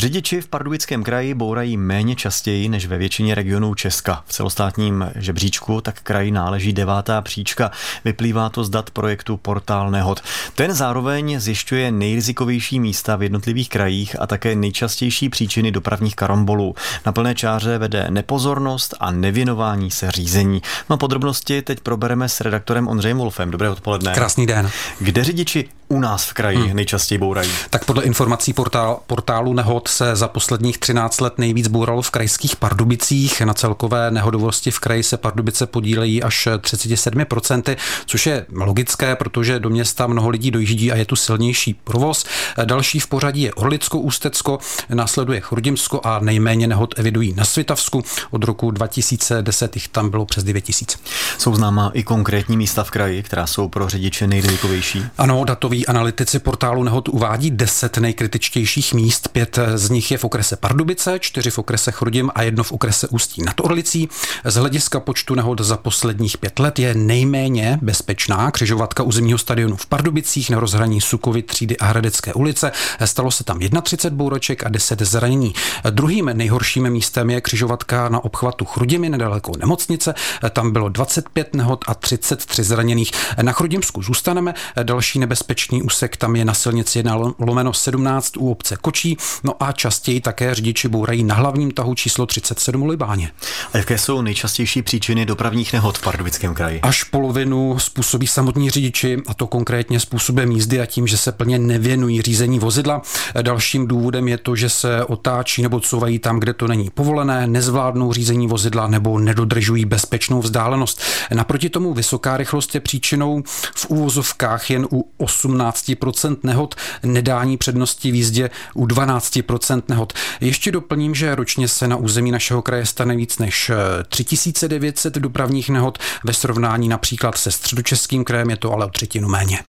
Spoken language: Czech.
Řidiči v Pardubickém kraji bourají méně častěji než ve většině regionů Česka. V celostátním žebříčku tak kraji náleží 9. příčka. Vyplývá to z dat projektu Portál nehod. Ten zároveň zjišťuje nejrizikovější místa v jednotlivých krajích a také nejčastější příčiny dopravních karambolů. Na plné čáře vede nepozornost a nevěnování se řízení. No podrobnosti teď probereme s redaktorem Ondřejem Wolfem. Dobré odpoledne. Krásný den. Kde řidiči u nás v kraji nejčastěji bourají? Tak podle informací portálu nehod se za posledních 13 let nejvíc bouralo v krajských Pardubicích. Na celkové nehodovosti v kraji se Pardubice podílejí až 37%, což je logické, protože do města mnoho lidí dojíždí a je tu silnější provoz. Další v pořadí je Orlicko, Ústecko, následuje Chrudimsko a nejméně nehod evidují na Svitavsku. Od roku 2010 jich tam bylo přes 9000. Jsou známá i konkrétní místa v kraji, která jsou pro řidiče nejrizikovější? Ano, datoví analytici portálu nehod uvádí 10 nejkritičtějších míst. 5 z nich je v okrese Pardubice, 4 v okrese Chrudim a 1 v okrese Ústí nad Orlicí. Z hlediska počtu nehod za posledních 5 let je nejméně bezpečná křižovatka u zimního stadionu v Pardubicích na rozhraní Sukovy třídy a Hradecké ulice. Stalo se tam 31 bouroček a 10 zranění. Druhým nejhorším místem je křižovatka na obchvatu Chrudimi nedaleko nemocnice. Tam bylo 25 nehod a 33 zraněných. Na Chrudimsku zůstaneme. Další nebezpečný úsek tam je na silnici 1/17 u obce Kočí. No a častěji také řidiči bourají na hlavním tahu číslo 37 u Libáně. A jaké jsou nejčastější příčiny dopravních nehod v Pardubickém kraji? Až polovinu způsobí samotní řidiči, a to konkrétně způsobem jízdy a tím, že se plně nevěnují řízení vozidla. Dalším důvodem je to, že se otáčí nebo couvají tam, kde to není povolené, nezvládnou řízení vozidla nebo nedodržují bezpečnou vzdálenost. Naproti tomu vysoká rychlost je příčinou v úvozovkách jen u 18% nehod, nedání přednosti v jízdě u 12% nehod. Ještě doplním, že ročně se na území našeho kraje stane víc než 3900 dopravních nehod. Ve srovnání například se Středočeským krajem je to ale o třetinu méně.